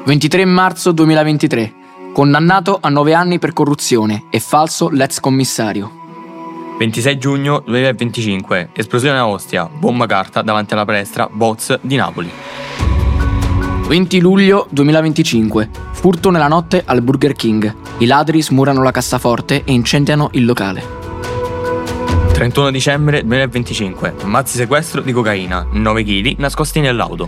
23 marzo 2023. Condannato a 9 anni per corruzione e falso l'ex commissario. 26 giugno 2025. Esplosione a Ostia. Bomba carta davanti alla palestra Boz di Napoli. 20 luglio 2025. Furto nella notte al Burger King. I ladri smurano la cassaforte e incendiano il locale. 31 dicembre 2025. Mazzi sequestro di cocaina. 9 kg nascosti nell'auto.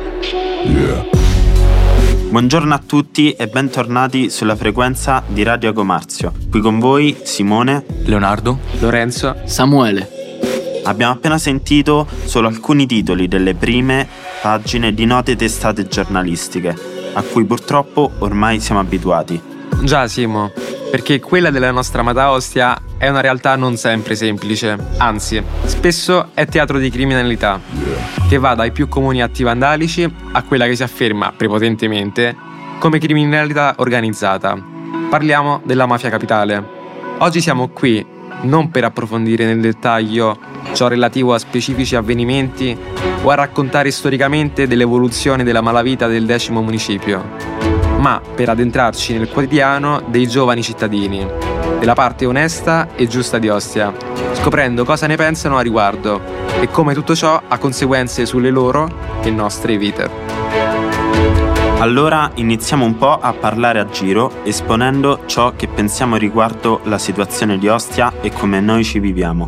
Buongiorno a tutti e bentornati sulla frequenza di Radio Agomarzio. Qui con voi Simone, Leonardo, Lorenzo, Samuele. Abbiamo appena sentito solo alcuni titoli delle prime pagine di note testate giornalistiche, a cui purtroppo ormai siamo abituati. Già Simo, perché quella della nostra amata Ostia è una realtà non sempre semplice, anzi, spesso è teatro di criminalità, che va dai più comuni atti vandalici a quella che si afferma prepotentemente come criminalità organizzata. Parliamo della mafia capitale. Oggi siamo qui non per approfondire nel dettaglio ciò relativo a specifici avvenimenti o a raccontare storicamente dell'evoluzione della malavita del 10° municipio, ma per addentrarci nel quotidiano dei giovani cittadini, della parte onesta e giusta di Ostia, scoprendo cosa ne pensano a riguardo e come tutto ciò ha conseguenze sulle loro e nostre vite. Allora iniziamo un po' a parlare a giro, esponendo ciò che pensiamo riguardo la situazione di Ostia e come noi ci viviamo.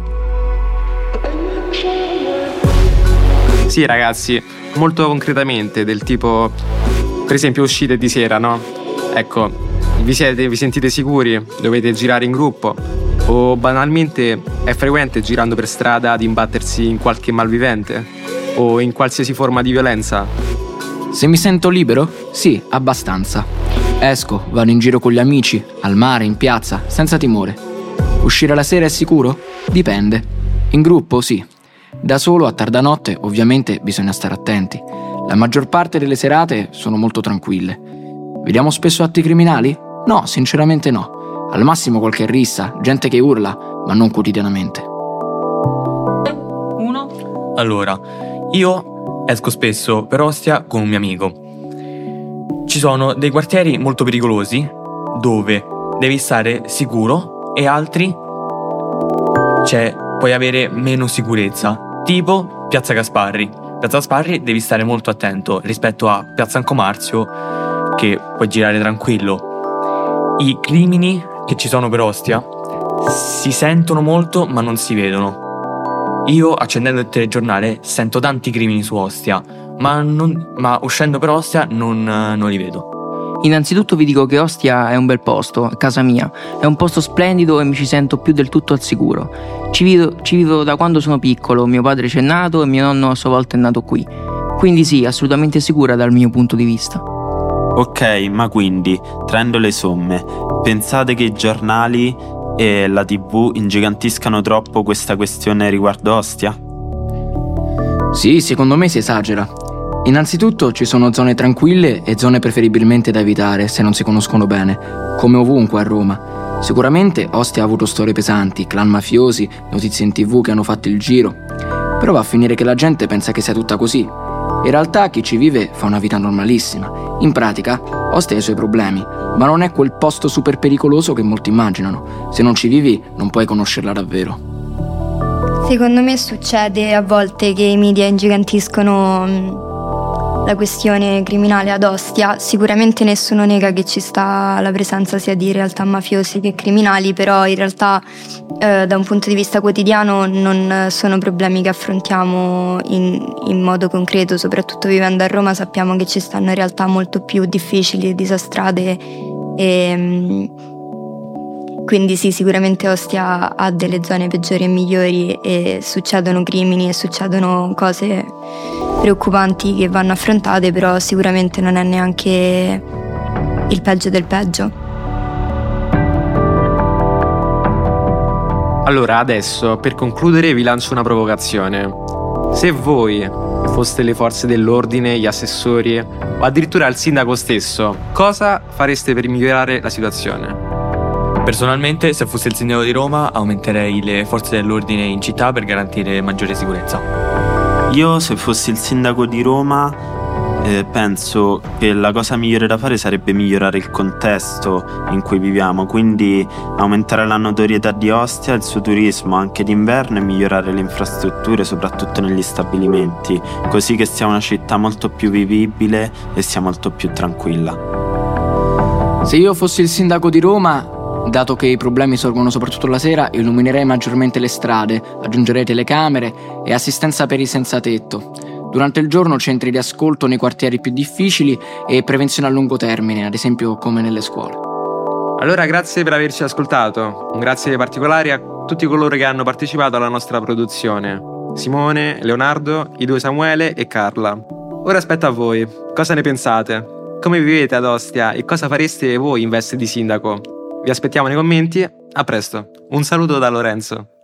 Sì ragazzi, molto concretamente, del tipo, per esempio uscite di sera, no? Ecco, vi sentite sicuri? Dovete girare in gruppo? O banalmente è frequente girando per strada ad imbattersi in qualche malvivente? O in qualsiasi forma di violenza? Se mi sento libero? Sì, abbastanza. Esco, vado in giro con gli amici, al mare, in piazza, senza timore. Uscire la sera è sicuro? Dipende. In gruppo, sì. Da solo a tarda notte, ovviamente, bisogna stare attenti. La maggior parte delle serate sono molto tranquille. Vediamo spesso atti criminali? No, sinceramente no. Al massimo qualche rissa, gente che urla, ma non quotidianamente. Allora, io esco spesso per Ostia con un mio amico. Ci sono dei quartieri molto pericolosi dove devi stare sicuro e altri puoi avere meno sicurezza, tipo Piazza Gasparri. Piazza Gasparri devi stare molto attento rispetto a Piazza Ancomarzio, che puoi girare tranquillo. I crimini che ci sono per Ostia si sentono molto ma non si vedono. Io, accendendo il telegiornale, sento tanti crimini su Ostia, ma uscendo per Ostia non li vedo. Innanzitutto vi dico che Ostia è un bel posto, a casa mia. È un posto splendido e mi ci sento più del tutto al sicuro. Ci vivo da quando sono piccolo, mio padre c'è nato e mio nonno a sua volta è nato qui. Quindi sì, assolutamente sicura dal mio punto di vista. Ok, ma quindi, traendo le somme, pensate che i giornali e la TV ingigantiscano troppo questa questione riguardo Ostia? Sì, secondo me si esagera. Innanzitutto ci sono zone tranquille e zone preferibilmente da evitare se non si conoscono bene, come ovunque a Roma. Sicuramente Ostia ha avuto storie pesanti, clan mafiosi, notizie in TV che hanno fatto il giro. Però va a finire che la gente pensa che sia tutta così. In realtà chi ci vive fa una vita normalissima. In pratica, Ostia ha i suoi problemi, ma non è quel posto super pericoloso che molti immaginano. Se non ci vivi, non puoi conoscerla davvero. Secondo me succede a volte che i media ingigantiscono la questione criminale ad Ostia. Sicuramente nessuno nega che ci sta la presenza sia di realtà mafiosi che criminali, però in realtà da un punto di vista quotidiano non sono problemi che affrontiamo in modo concreto. Soprattutto vivendo a Roma sappiamo che ci stanno realtà molto più difficili e disastrate, e quindi sì, sicuramente Ostia ha delle zone peggiori e migliori e succedono crimini e succedono cose preoccupanti che vanno affrontate, però sicuramente non è neanche il peggio del peggio. Allora, adesso, per concludere, vi lancio una provocazione. Se voi foste le forze dell'ordine, gli assessori o addirittura il sindaco stesso, cosa fareste per migliorare la situazione? Personalmente, se fossi il sindaco di Roma, aumenterei le forze dell'ordine in città per garantire maggiore sicurezza. Io, se fossi il sindaco di Roma, penso che la cosa migliore da fare sarebbe migliorare il contesto in cui viviamo, quindi aumentare la notorietà di Ostia, il suo turismo anche d'inverno, e migliorare le infrastrutture soprattutto negli stabilimenti, così che sia una città molto più vivibile e sia molto più tranquilla. Se io fossi il sindaco di Roma, dato che i problemi sorgono soprattutto la sera, illuminerei maggiormente le strade, aggiungerei telecamere e assistenza per i senza tetto. Durante il giorno centri di ascolto nei quartieri più difficili e prevenzione a lungo termine, ad esempio come nelle scuole. Allora grazie per averci ascoltato. Un grazie particolare a tutti coloro che hanno partecipato alla nostra produzione: Simone, Leonardo, i 2 Samuele e Carla. Ora aspetto a voi. Cosa ne pensate? Come vivete ad Ostia e cosa fareste voi in veste di sindaco? Vi aspettiamo nei commenti. A presto. Un saluto da Lorenzo.